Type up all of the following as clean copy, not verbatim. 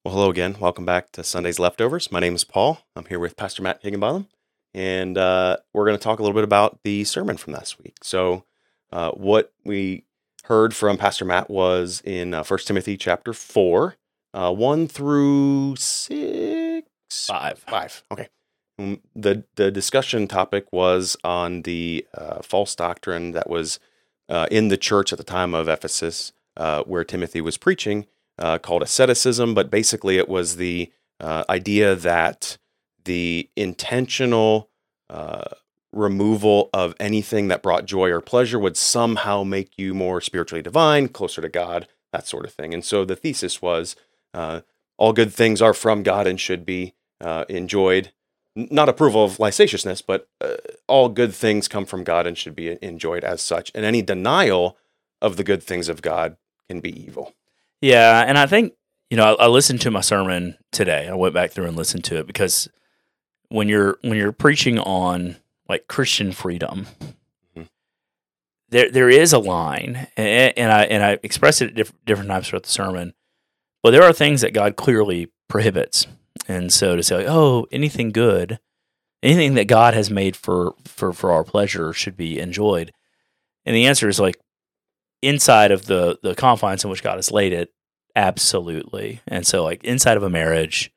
Well, hello again. Welcome back to Sunday's Leftovers. My name is Paul. I'm here with Pastor Matt Higginbotham, and we're going to talk a little bit about the sermon from last week. So, what we heard from Pastor Matt was in 1 Timothy chapter 4, 1 through 6? 5. 5. Okay. The discussion topic was on the false doctrine that was in the church at the time of Ephesus, where Timothy was preaching, called asceticism, but basically it was the idea that the intentional removal of anything that brought joy or pleasure would somehow make you more spiritually divine, closer to God, that sort of thing. And so the thesis was all good things are from God and should be enjoyed. Not approval of licentiousness, but all good things come from God and should be enjoyed as such. And any denial of the good things of God can be evil. Yeah, and I think, I listened to my sermon today. I went back through and listened to it because when you're preaching on like Christian freedom, mm-hmm. there is a line, and I expressed it at different times throughout the sermon. But there are things that God clearly prohibits, and so to say, anything good, anything that God has made for our pleasure should be enjoyed, and the answer is like, inside of the confines in which God has laid it, absolutely. And so, like, inside of a marriage,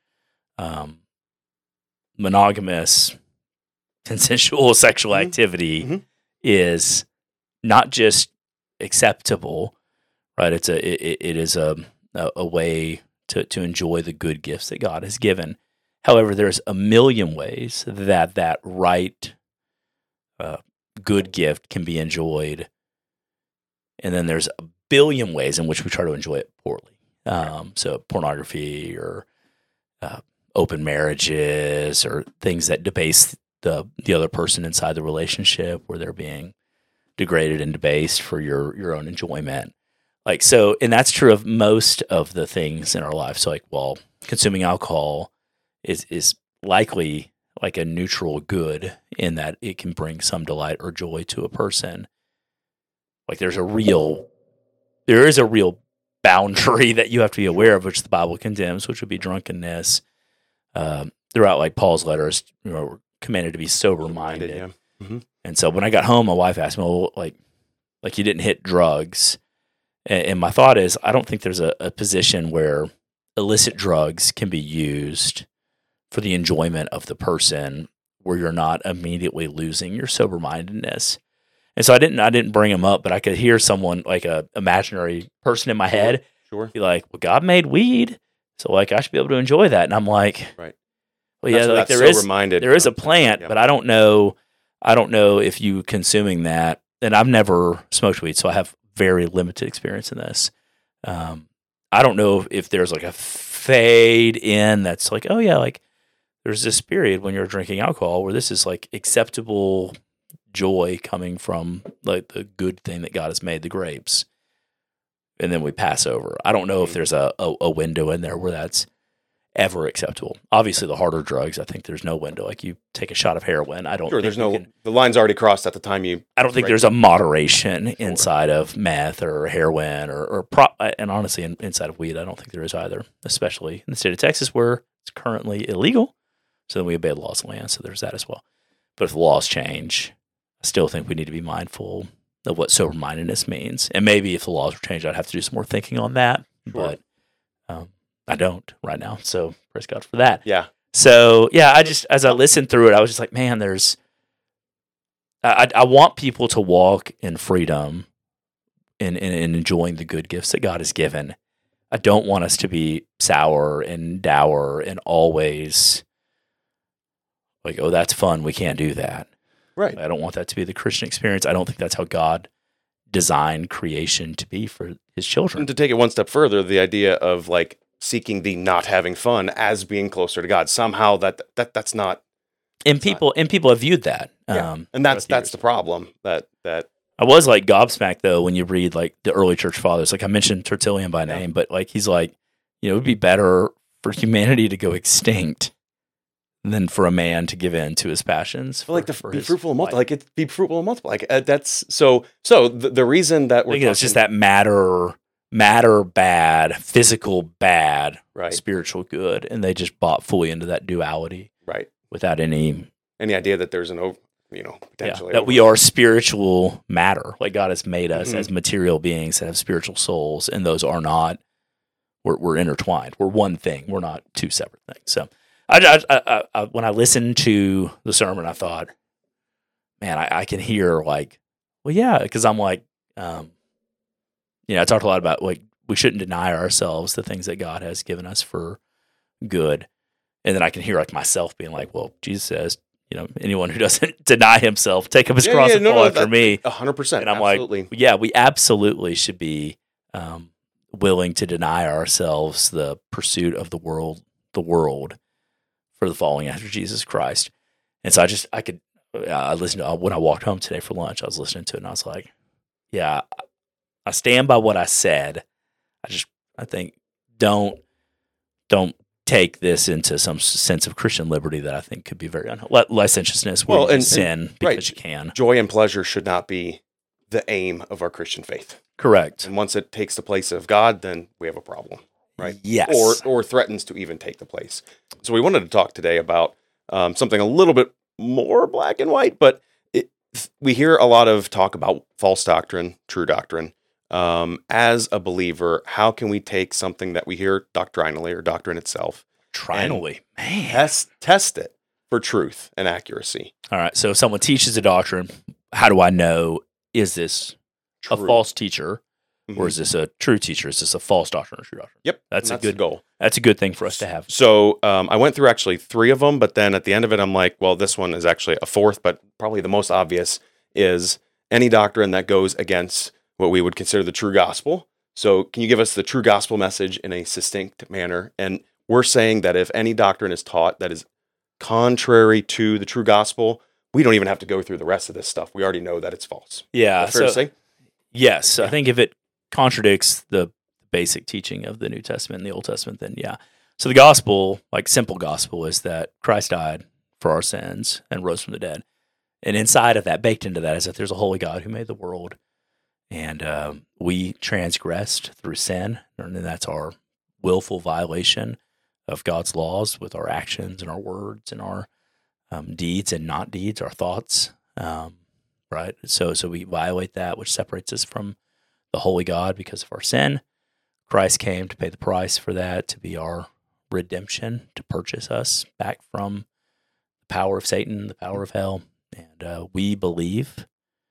monogamous, consensual sexual activity is not just acceptable, right? It is a way to enjoy the good gifts that God has given. However, there's a million ways that right good gift can be enjoyed. And then there's a billion ways in which we try to enjoy it poorly. So pornography or open marriages or things that debase the other person inside the relationship where they're being degraded and debased for your own enjoyment. Like, so, and that's true of most of the things in our life. So, like, consuming alcohol is likely like a neutral good in that it can bring some delight or joy to a person. Like there is a real boundary that you have to be aware of, which the Bible condemns, which would be drunkenness. Throughout like Paul's letters, we're commanded to be sober-minded. Yeah. Mm-hmm. And so when I got home, my wife asked me, "Well, like you didn't hit drugs," and my thought is, I don't think there's a position where illicit drugs can be used for the enjoyment of the person, where you're not immediately losing your sober-mindedness. And so I didn't bring him up, but I could hear someone, like a imaginary person in my head, be like, "Well, God made weed, so like I should be able to enjoy that." And I'm like, right. Well, yeah, like there is a plant, but I don't know if you consuming that. And I've never smoked weed, so I have very limited experience in this. I don't know if there's like a fade in that's like, oh yeah, like there's this period when you're drinking alcohol where this is like acceptable joy coming from like the good thing that God has made, the grapes, and then we pass over. I don't know if there's a window in there where that's ever acceptable. Obviously, the harder drugs, I think there's no window. Like you take a shot of heroin, I don't. Sure, there's no. The line's already crossed at the time you. I don't think there's a moderation inside of meth or heroin and honestly, inside of weed, I don't think there is either. Especially in the state of Texas, where it's currently illegal. So then we obey the laws of the land. So there's that as well. But if the laws change, I still think we need to be mindful of what sober-mindedness means. And maybe if the laws were changed, I'd have to do some more thinking on that. Sure. But I don't right now. So praise God for that. Yeah. So, yeah, I just, as I listened through it, I was just like, man, I want people to walk in freedom and enjoying the good gifts that God has given. I don't want us to be sour and dour and always like, oh, that's fun, we can't do that. Right. I don't want that to be the Christian experience. I don't think that's how God designed creation to be for his children. And to take it one step further, the idea of like seeking the not having fun as being closer to God, somehow that's not. And people have viewed that. Yeah. And that's the problem that I was like gobsmacked though when you read like the early church fathers. Like I mentioned Tertullian by name, but like he's like, it would be better for humanity to go extinct than for a man to give in to his passions. Be fruitful and multiply. Be fruitful and multiply. That's so. The reason that it's just that matter matter bad, physical bad, Right. spiritual good, and they just bought fully into that duality, Right. without any idea that there's potentially that we are spiritual matter. Like God has made us Mhm. as material beings that have spiritual souls, and those are not. We're intertwined. We're one thing. We're not two separate things. So, I when I listened to the sermon, I thought, man, I can hear like, well, yeah, because I'm like, I talked a lot about like we shouldn't deny ourselves the things that God has given us for good, and then I can hear like myself being like, well, Jesus says, anyone who doesn't deny himself, take up his cross and follow after me. 100%. And I'm absolutely. like, yeah, we absolutely should be willing to deny ourselves the pursuit of the world for the following after Jesus Christ. And so I listened to when I walked home today for lunch, I was listening to it and I was like, yeah, I stand by what I said. I think don't take this into some sense of Christian liberty that I think could be very licentiousness where you sin because you can. Joy and pleasure should not be the aim of our Christian faith. Correct. And once it takes the place of God, then we have a problem, right? Yes. Or threatens to even take the place. So we wanted to talk today about something a little bit more black and white, but we hear a lot of talk about false doctrine, true doctrine. As a believer, how can we take something that we hear doctrinally or doctrine itself, man, test it for truth and accuracy? All right. So if someone teaches a doctrine, how do I know, is this a false teacher or is this a true teacher? Is this a false doctrine or true doctrine? Yep. That's a good goal. That's a good thing for us to have. So I went through actually 3 of them, but then at the end of it, I'm like, well, this one is actually a 4th, but probably the most obvious is any doctrine that goes against what we would consider the true gospel. So can you give us the true gospel message in a succinct manner? And we're saying that if any doctrine is taught that is contrary to the true gospel, we don't even have to go through the rest of this stuff. We already know that it's false. Yeah. Is that fair to say? Yes. I think if it contradicts the basic teaching of the New Testament and the Old Testament, then yeah. So the gospel, like simple gospel, is that Christ died for our sins and rose from the dead. And inside of that, baked into that, is that there's a holy God who made the world. And we transgressed through sin, and that's our willful violation of God's laws with our actions and our words and our deeds and not deeds, our thoughts, right? So we violate that, which separates us from the holy God because of our sin. Christ came to pay the price for that, to be our redemption, to purchase us back from the power of Satan, the power of hell. And we believe,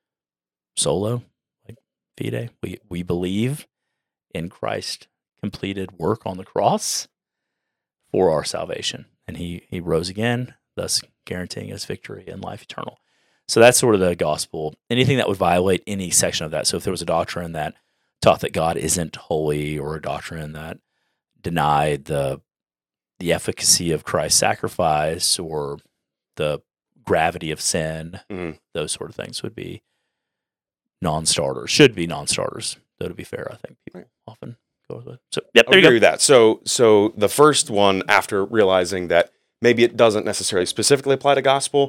solo, like fide, we believe in Christ's completed work on the cross for our salvation. And he rose again, thus guaranteeing us victory and life eternal. So that's sort of the gospel. Anything that would violate any section of that. So if there was a doctrine that taught that God isn't holy, or a doctrine that denied the efficacy of Christ's sacrifice or the gravity of sin, those sort of things would be non-starters, should be non-starters. Though to be fair, I think people often go with it. So yep, there you go. With that. So the first one, after realizing that maybe it doesn't necessarily specifically apply to gospel,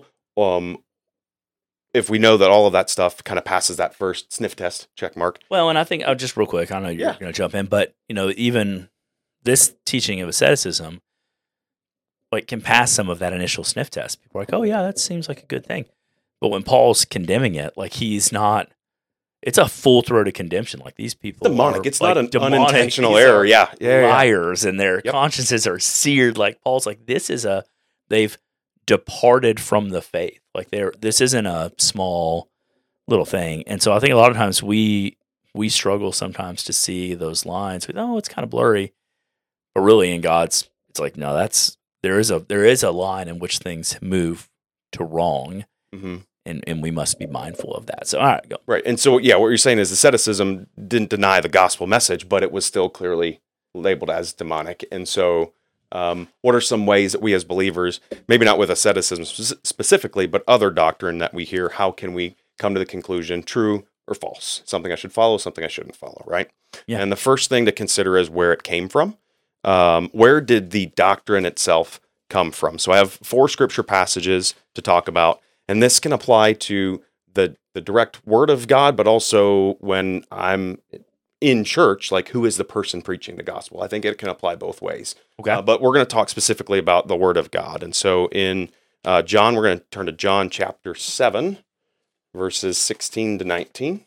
if we know that all of that stuff kind of passes that first sniff test check mark. Well, and I think just real quick, I know you're going to jump in, but even this teaching of asceticism, like, can pass some of that initial sniff test. People are like, oh yeah, that seems like a good thing. But when Paul's condemning it, like, he's not, it's a full-throated condemnation. Like, these people demonic. It's like not an demonic. unintentional error. Yeah. Liars, and their consciences are seared. Like, Paul's like, they've departed from the faith. Like, this isn't a small little thing. And so I think a lot of times we struggle sometimes to see those lines. It's kind of blurry. But really, in God's, it's like, no, there is a line in which things move to wrong, and we must be mindful of that. So, all right, go. Right. And so, what you're saying is asceticism didn't deny the gospel message, but it was still clearly labeled as demonic. And so, what are some ways that we as believers, maybe not with asceticism specifically, but other doctrine that we hear, how can we come to the conclusion, true or false? Something I should follow, something I shouldn't follow, right? Yeah. And the first thing to consider is where it came from. Where did the doctrine itself come from? So I have 4 scripture passages to talk about, and this can apply to the direct word of God, but also when I'm in church, like who is the person preaching the gospel. I think it can apply both ways. Okay. But we're going to talk specifically about the Word of God. And so in John, we're going to turn to John chapter 7, verses 16 to 19.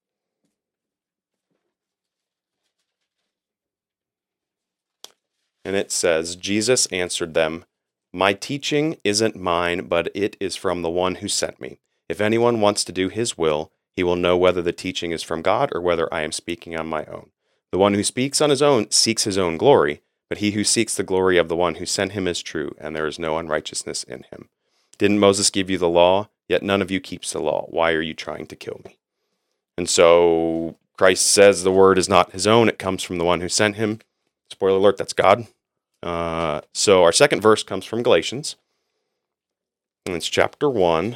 And it says, Jesus answered them, "My teaching isn't mine, but it is from the one who sent me. If anyone wants to do his will, he will know whether the teaching is from God or whether I am speaking on my own. The one who speaks on his own seeks his own glory, but he who seeks the glory of the one who sent him is true, and there is no unrighteousness in him. Didn't Moses give you the law? Yet none of you keeps the law. Why are you trying to kill me?" And so Christ says the word is not his own. It comes from the one who sent him. Spoiler alert, that's God. So our second verse comes from Galatians, and it's chapter 1,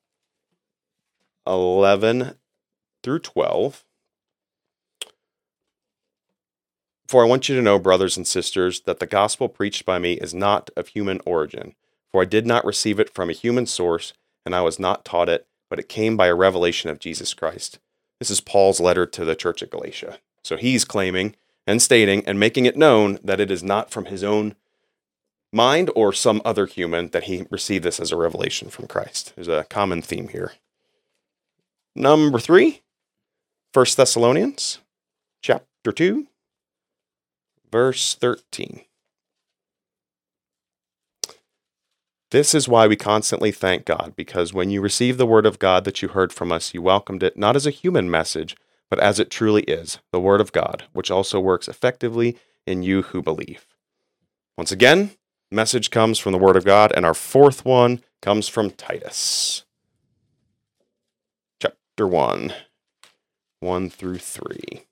11 through 12. "For I want you to know, brothers and sisters, that the gospel preached by me is not of human origin. For I did not receive it from a human source, and I was not taught it, but it came by a revelation of Jesus Christ." This is Paul's letter to the church at Galatia. So he's claiming and stating and making it known that it is not from his own mind or some other human that he received this as a revelation from Christ. There's a common theme here. Number 3, 1 Thessalonians chapter 2, verse 13. "This is why we constantly thank God, because when you received the word of God that you heard from us, you welcomed it not as a human message, but as it truly is, the word of God, which also works effectively in you who believe." Once again, message comes from the word of God, and our fourth one comes from Titus. Chapter 1, 1 through 3.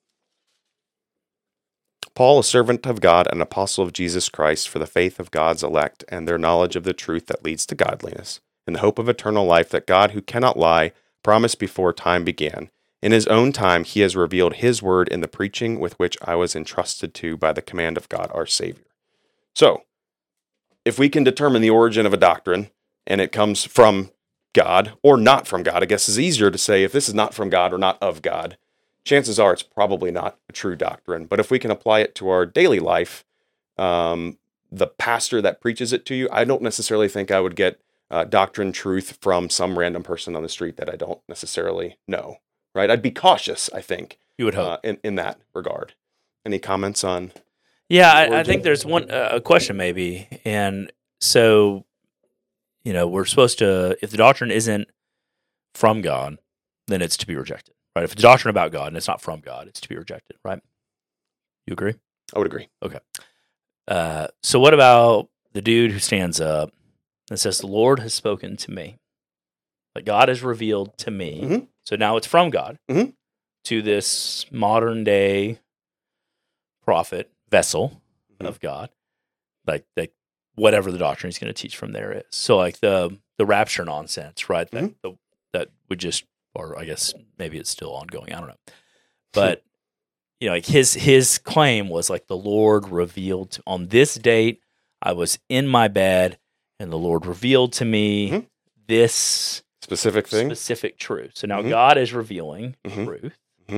"Paul, a servant of God and apostle of Jesus Christ, for the faith of God's elect and their knowledge of the truth that leads to godliness, in the hope of eternal life that God, who cannot lie, promised before time began. In his own time he has revealed his word in the preaching with which I was entrusted to by the command of God our Savior." So, if we can determine the origin of a doctrine, and it comes from God or not from God, I guess it's easier to say if this is not from God or not of God, chances are it's probably not a true doctrine. But if we can apply it to our daily life, the pastor that preaches it to you, I don't necessarily think I would get doctrine truth from some random person on the street that I don't necessarily know. Right? I'd be cautious, I think. You would hope. In that regard. Any comments on? Yeah, I think there's one a question maybe. And so, we're supposed to, if the doctrine isn't from God, then it's to be rejected. Right? If it's a doctrine about God and it's not from God, it's to be rejected. Right? You agree? I would agree. Okay. So what about the dude who stands up and says, "The Lord has spoken to me. Like God has revealed to me." Mm-hmm. So now it's from God Mm-hmm. to this modern day prophet vessel of God, like whatever the doctrine he's going to teach from there is. So like the rapture nonsense, right? That would just, or I guess maybe it's still ongoing. I don't know, but like his claim was like the Lord revealed on this date. I was in my bed, and the Lord revealed to me this specific truth. So now God is revealing truth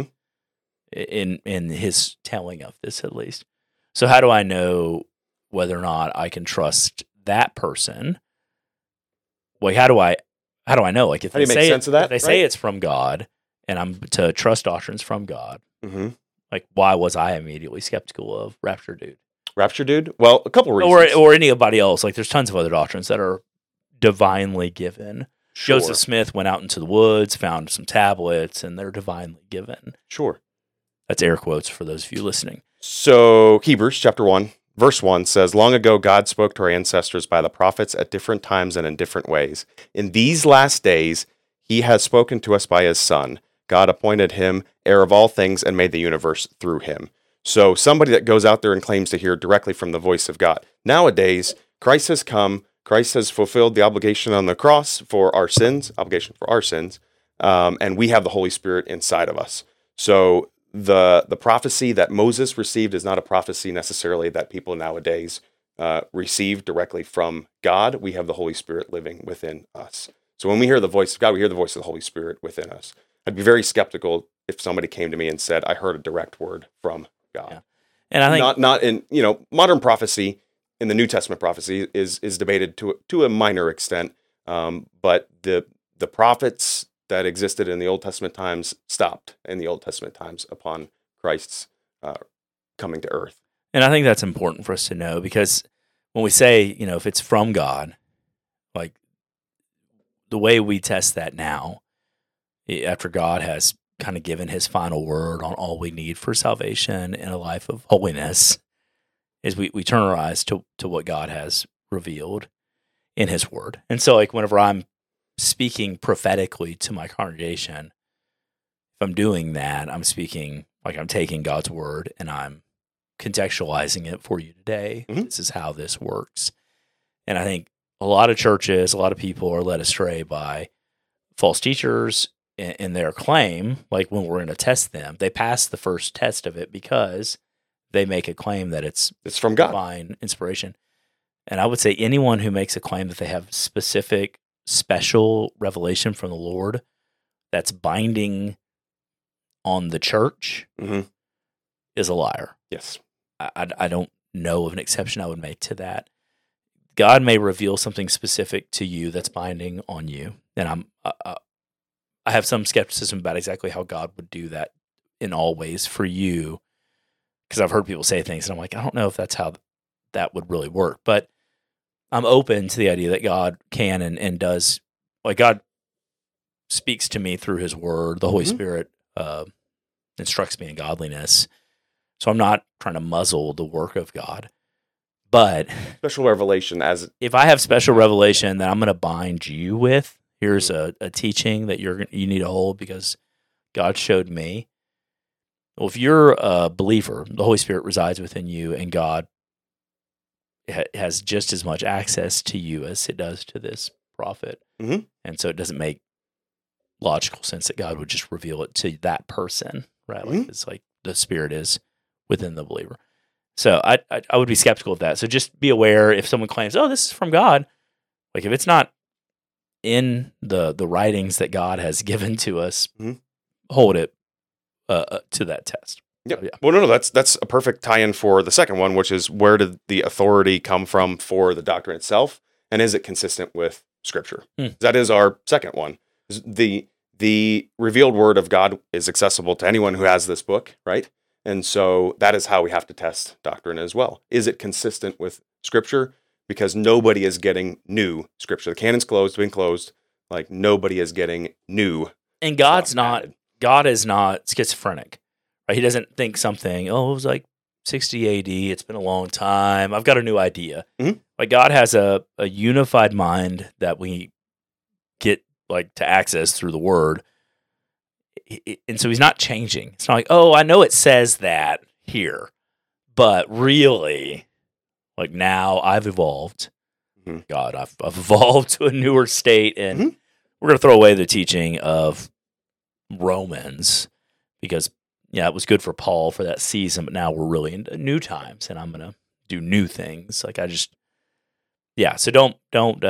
in his telling of this, at least. So how do I know whether or not I can trust that person? Well, how do I know? Like if how do you make sense of that? If they say it's from God, and I'm to trust doctrines from God, like why was I immediately skeptical of Rapture Dude? Rapture Dude? Well, a couple reasons. Or anybody else. Like there's tons of other doctrines that are divinely given. Sure. Joseph Smith went out into the woods, found some tablets, and they're divinely given. Sure. That's air quotes for those of you listening. So Hebrews chapter 1, verse 1 says, "Long ago God spoke to our ancestors by the prophets at different times and in different ways. In these last days he has spoken to us by his Son. God appointed him heir of all things and made the universe through him." So somebody that goes out there and claims to hear directly from the voice of God. Nowadays, Christ has come. Christ has fulfilled the obligation on the cross for our sins, and we have the Holy Spirit inside of us. So the prophecy that Moses received is not a prophecy necessarily that people nowadays receive directly from God. We have the Holy Spirit living within us. So when we hear the voice of God, we hear the voice of the Holy Spirit within us. I'd be very skeptical if somebody came to me and said, I heard a direct word from God. Yeah. And I think not in, modern prophecy in the New Testament prophecy is debated to a minor extent. But the prophets that existed in the Old Testament times stopped in the Old Testament times upon Christ's coming to earth. And I think that's important for us to know, because when we say, if it's from God, like the way we test that now, after God has kind of given his final word on all we need for salvation in a life of holiness, is we turn our eyes to what God has revealed in his word. And so like whenever I'm speaking prophetically to my congregation, if I'm doing that, I'm speaking like I'm taking God's word and I'm contextualizing it for you today. Mm-hmm. This is how this works. And I think a lot of churches, a lot of people are led astray by false teachers in their claim. Like when we're going to test them, they pass the first test of it because they make a claim that it's from God, divine inspiration. And I would say anyone who makes a claim that they have specific, special revelation from the Lord that's binding on the church mm-hmm. is a liar. Yes. I don't know of an exception I would make to that. God may reveal something specific to you that's binding on you, and I have some skepticism about exactly how God would do that in all ways for you, because I've heard people say things, and I'm like, I don't know if that's how that would really work. But I'm open to the idea that God can and does, like God speaks to me through His Word. The Holy mm-hmm. Spirit instructs me in godliness. So I'm not trying to muzzle the work of God, but special revelation, if I have special revelation that I'm going to bind you with, here's a teaching that you need to hold because God showed me. Well, if you're a believer, the Holy Spirit resides within you, and God has just as much access to you as it does to this prophet. Mm-hmm. And so it doesn't make logical sense that God would just reveal it to that person, right? Mm-hmm. Like it's like the Spirit is within the believer. So I would be skeptical of that. So just be aware if someone claims, oh, this is from God, like if it's not in the writings that God has given to us, mm-hmm. hold it to that test. Yep. So, yeah. Well, no, that's a perfect tie-in for the second one, which is where did the authority come from for the doctrine itself, and is it consistent with Scripture? That is our second one. The revealed Word of God is accessible to anyone who has this book, right? And so that is how we have to test doctrine as well. Is it consistent with Scripture? Because nobody is getting new Scripture. The canon's been closed. Like nobody is getting new. And God is not schizophrenic. Right? He doesn't think something, it was like 60 AD. It's been a long time. I've got a new idea. Mm-hmm. Like God has a unified mind that we get like to access through the Word. And so he's not changing. It's not like, I know it says that here, but really, like now I've evolved. Mm-hmm. God, I've evolved to a newer state, and mm-hmm. we're going to throw away the teaching of Romans because, it was good for Paul for that season, but now we're really into new times, and I'm going to do new things. Like so don't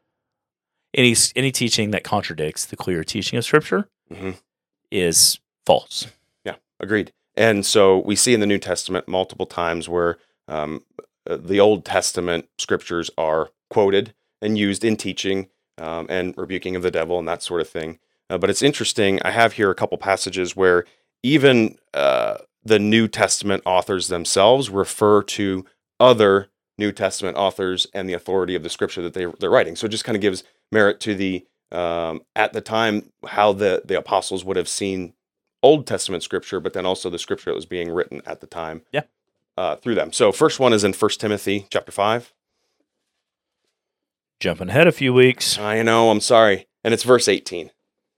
any teaching that contradicts the clear teaching of Scripture mm-hmm. is false. Yeah, agreed. And so we see in the New Testament multiple times where the Old Testament scriptures are quoted and used in teaching and rebuking of the devil and that sort of thing. But it's interesting. I have here a couple passages where even the New Testament authors themselves refer to other New Testament authors and the authority of the scripture that they're writing. So it just kind of gives merit to the at the time how the apostles would have seen Old Testament scripture, but then also the scripture that was being written at the time through them. So first one is in 1 Timothy chapter 5. Jumping ahead a few weeks. I know, I'm sorry. And it's verse 18.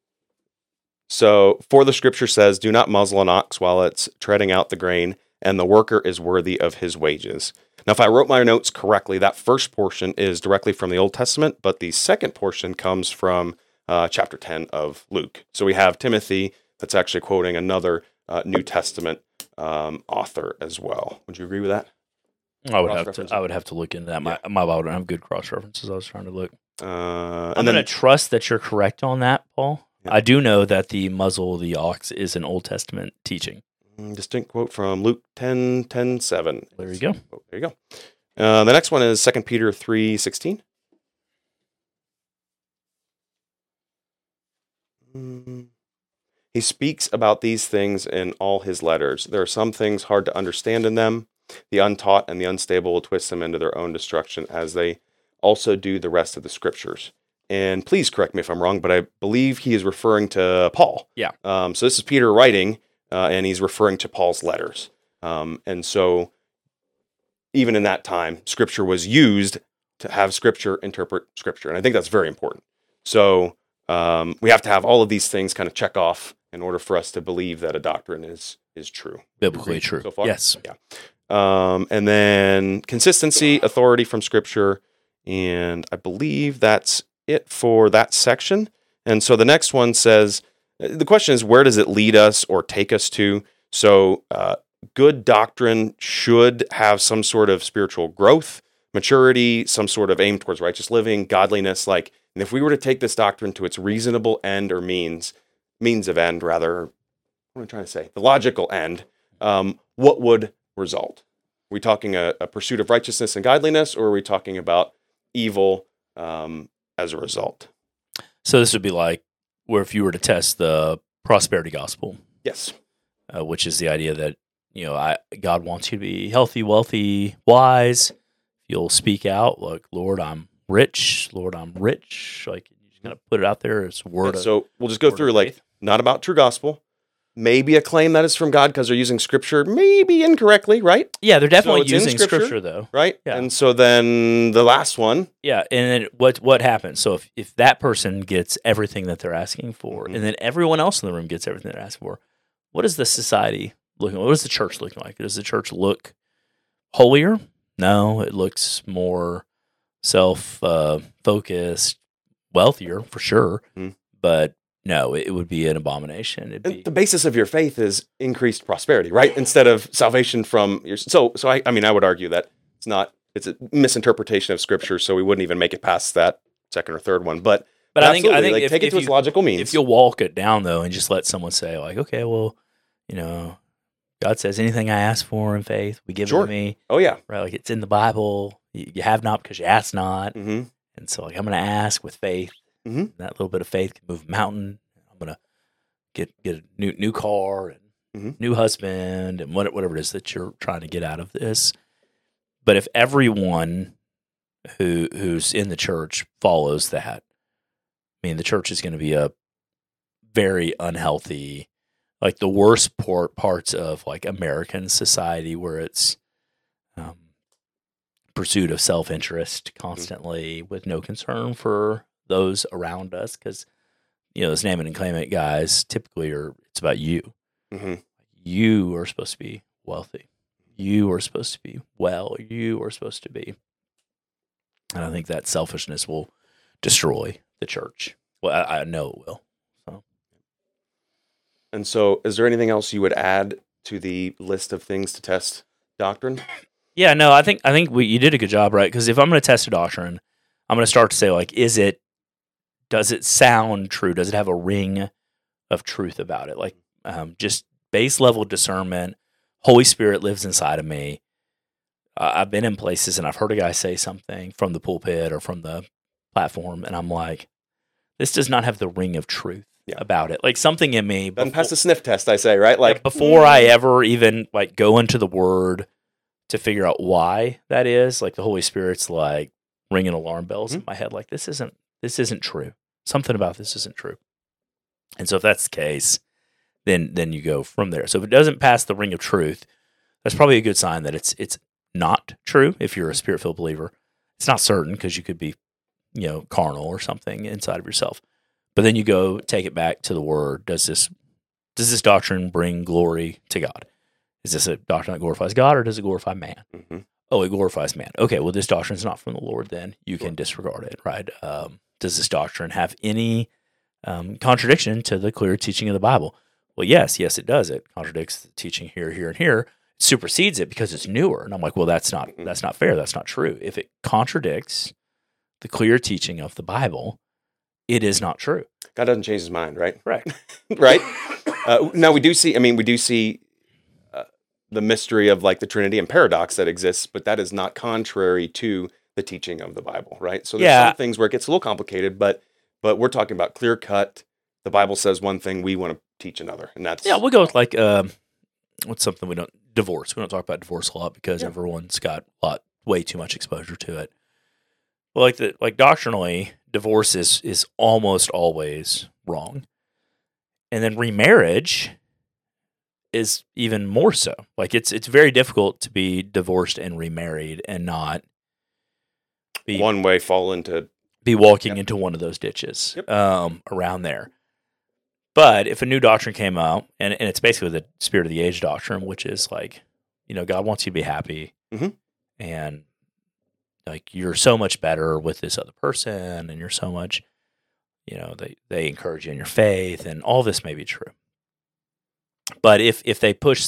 So, for the scripture says, do not muzzle an ox while it's treading out the grain, and the worker is worthy of his wages. Now, if I wrote my notes correctly, that first portion is directly from the Old Testament, but the second portion comes from chapter 10 of Luke. So we have Timothy that's actually quoting another New Testament author as well. Would you agree with that? I would have to look into that. My Bible don't have good cross references. I was trying to look. I'm going to trust that you're correct on that, Paul. Yeah. I do know that the muzzle of the ox is an Old Testament teaching. Distinct quote from Luke 10:7. There you go. There you go. The next one is 2 Peter 3:16. He speaks about these things in all his letters. There are some things hard to understand in them. The untaught and the unstable will twist them into their own destruction, as they also do the rest of the scriptures. And please correct me if I'm wrong, but I believe he is referring to Paul. Yeah. So this is Peter writing, and he's referring to Paul's letters. And so even in that time, scripture was used to have scripture interpret scripture. And I think that's very important. So we have to have all of these things kind of check off in order for us to believe that a doctrine is true. Biblically true. So far? Yes. Yeah. And then consistency, authority from scripture. And I believe that's it for that section. And so the next one says, the question is, where does it lead us or take us to? So good doctrine should have some sort of spiritual growth, maturity, some sort of aim towards righteous living, godliness. And if we were to take this doctrine to its reasonable end or means of end, rather, what am I trying to say? The logical end, what would result? Are we talking a pursuit of righteousness and godliness, or are we talking about evil as a result? So this would be like where if you were to test the prosperity gospel. Yes. Which is the idea that, God wants you to be healthy, wealthy, wise. You'll speak out like, Lord, I'm rich. Lord, I'm rich. Like, you just kind of put it out there as a word. So we'll just go through not about true gospel. Maybe a claim that is from God because they're using scripture, maybe incorrectly, right? Yeah, they're definitely So it's in using scripture though. Right? Yeah. And so then the last one. Yeah, and then what happens? So if that person gets everything that they're asking for, and then everyone else in the room gets everything they're asking for, what is the society looking like? What is the church looking like? Does the church look holier? No, it looks more self-focused, wealthier for sure, but no, it would be an abomination. The basis of your faith is increased prosperity, right? Instead of salvation from your. So I mean, I would argue that it's a misinterpretation of scripture. So we wouldn't even make it past that second or third one. But I think like, take it to its logical means. If you'll walk it down though, and just let someone say like, okay, well, God says anything I ask for in faith, we give it to me. Oh yeah, right. Like it's in the Bible. You have not because you ask not. Mm-hmm. And so like I'm going to ask with faith. Mm-hmm. That little bit of faith can move a mountain. I'm going to get a new car and new husband and whatever it is that you're trying to get out of this. But if everyone who's in the church follows that, I mean, the church is going to be a very unhealthy, like the worst parts of like American society, where it's pursuit of self-interest constantly with no concern for those around us. Because, those name it and claim it guys typically it's about you. Mm-hmm. You are supposed to be wealthy. You are supposed to be well. You are supposed to be. And I think that selfishness will destroy the church. Well, I know it will. So. And so, is there anything else you would add to the list of things to test doctrine? Yeah, no, I think you did a good job, right? Because if I'm going to test a doctrine, I'm going to start to say, like, does it sound true? Does it have a ring of truth about it? Like, just base level discernment. Holy Spirit lives inside of me. I've been in places and I've heard a guy say something from the pulpit or from the platform, and I'm like, this does not have the ring of truth about it. Like something in me doesn't pass the sniff test, I say, right? Like before I ever even like go into the Word to figure out why that is, like the Holy Spirit's like ringing alarm bells in my head. Like this isn't true. Something about this isn't true. And so if that's the case, then you go from there. So if it doesn't pass the ring of truth, that's probably a good sign that it's not true. If you're a Spirit-filled believer, it's not certain because you could be, carnal or something inside of yourself. But then you go take it back to the Word. Does this doctrine bring glory to God? Is this a doctrine that glorifies God, or does it glorify man? Mm-hmm. Oh, it glorifies man. Okay, well, this doctrine is not from the Lord. Then you can disregard it, right? Does this doctrine have any contradiction to the clear teaching of the Bible? Well, yes, it does. It contradicts the teaching here, and here. It supersedes it because it's newer. And I'm like, well, that's not fair. That's not true. If it contradicts the clear teaching of the Bible, it is not true. God doesn't change his mind, right? Correct. Right. Now we do see. I mean, we do see the mystery of like the Trinity and paradox that exists, but that is not contrary to the teaching of the Bible, right? So there's some things where it gets a little complicated, but we're talking about clear cut. The Bible says one thing, we want to teach another, and that's We'll go with like what's something we don't divorce. We don't talk about divorce a lot because everyone's got way too much exposure to it. Well, like doctrinally, divorce is almost always wrong, and then remarriage is even more so. Like it's very difficult to be divorced and remarried and not be walking into one of those ditches around there. But if a new doctrine came out, and it's basically the spirit of the age doctrine, which is like, God wants you to be happy, and like you're so much better with this other person, and you're so much, they encourage you in your faith, and all this may be true. But if they push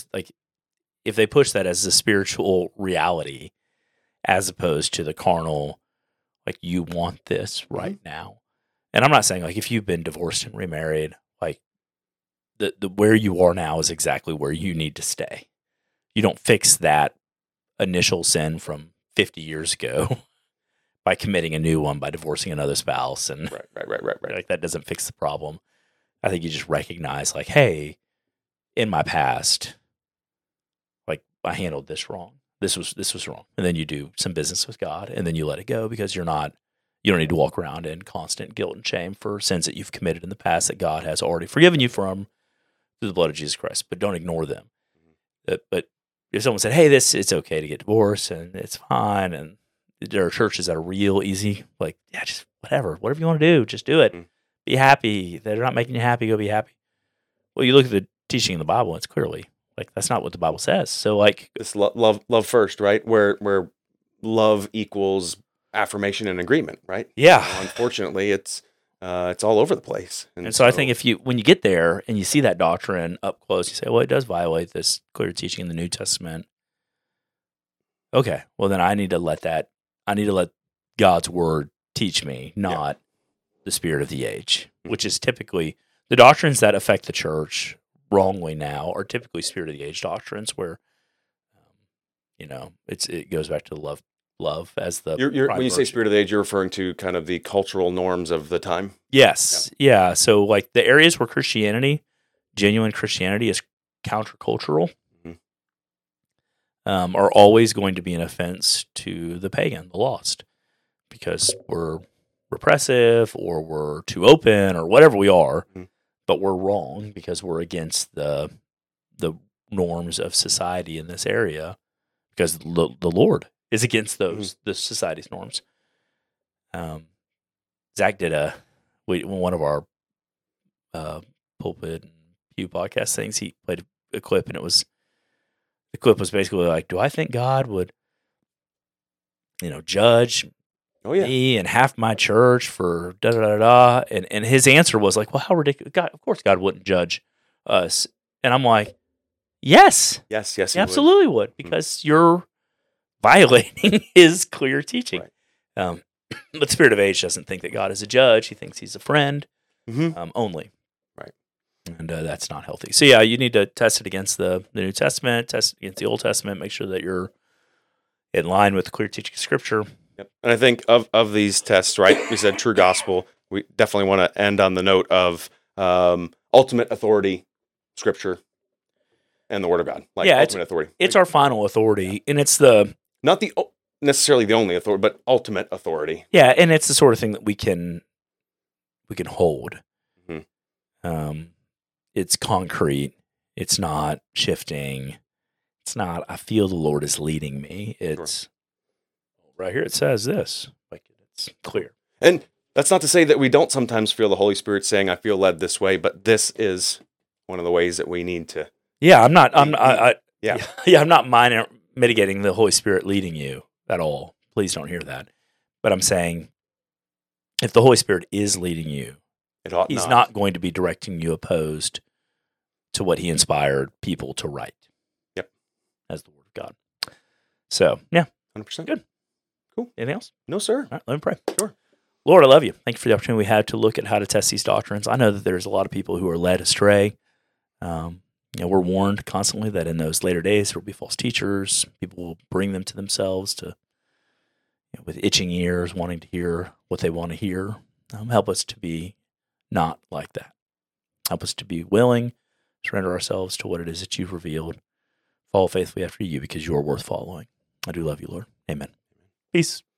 that as a spiritual reality, as opposed to the carnal, like you want this right now, and I'm not saying like if you've been divorced and remarried, like the where you are now is exactly where you need to stay. You don't fix that initial sin from 50 years ago by committing a new one by divorcing another spouse, and right. Like that doesn't fix the problem. I think you just recognize like, hey, in my past, like I handled this wrong. This was wrong. And then you do some business with God, and then you let it go because you don't need to walk around in constant guilt and shame for sins that you've committed in the past that God has already forgiven you from through the blood of Jesus Christ. But don't ignore them. But if someone said, hey, it's okay to get divorced and it's fine, and there are churches that are real easy, like, yeah, just whatever you want to do, just do it. Be happy. They're not making you happy, go be happy. Well, you look at the teaching in the Bible, it's clearly like that's not what the Bible says. So like this love first, right? Where love equals affirmation and agreement, right? Yeah. Unfortunately, it's all over the place. And so I think when you get there and you see that doctrine up close, you say, well, it does violate this clear teaching in the New Testament. Okay, well then I need to let God's word teach me, not the spirit of the age, which is typically the doctrines that affect the church wrongly now are typically spirit of the age doctrines where, it goes back to love as the when you say spirit of the age, you're referring to kind of the cultural norms of the time. Yes. Yeah. So like the areas where genuine Christianity is countercultural, are always going to be an offense to the pagan, the lost, because we're repressive or we're too open or whatever we are, but we're wrong because we're against the norms of society in this area because the Lord is against those the society's norms. Zach did one of our pulpit and pew podcast things. He played a clip, and the clip was basically like, "Do I think God would, judge me and half my church for da da da da?" And his answer was like, "Well, how ridiculous! God, of course, God wouldn't judge us." And I'm like, "Yes, he absolutely would because you're violating his clear teaching." Right. But Spirit of Age doesn't think that God is a judge. He thinks he's a friend only. Right. And that's not healthy. So, you need to test it against the New Testament, test it against the Old Testament, make sure that you're in line with the clear teaching of Scripture. Yep. And I think of these tests, right, we said true gospel. We definitely want to end on the note of ultimate authority, Scripture, and the Word of God. Ultimate authority. It's our final authority, and it's not necessarily the only authority, but ultimate authority. Yeah, and it's the sort of thing that we can hold. It's concrete. It's not shifting. It's not, I feel the Lord is leading me. It's right here. It says this. Like it's clear. And that's not to say that we don't sometimes feel the Holy Spirit saying, I feel led this way, but this is one of the ways that we need to. Yeah, I'm not mitigating the Holy Spirit leading you at all. Please don't hear that. But I'm saying if the Holy Spirit is leading you, He's not going to be directing you opposed to what he inspired people to write. Yep. As the Word of God. So, 100%. Good. Cool. Anything else? No, sir. All right, let me pray. Sure. Lord, I love you. Thank you for the opportunity we had to look at how to test these doctrines. I know that there's a lot of people who are led astray. We're warned constantly that in those later days there will be false teachers. People will bring them to themselves with itching ears, wanting to hear what they want to hear. Help us to be not like that. Help us to be willing, surrender ourselves to what it is that you've revealed, follow faithfully after you because you are worth following. I do love you, Lord. Amen. Peace.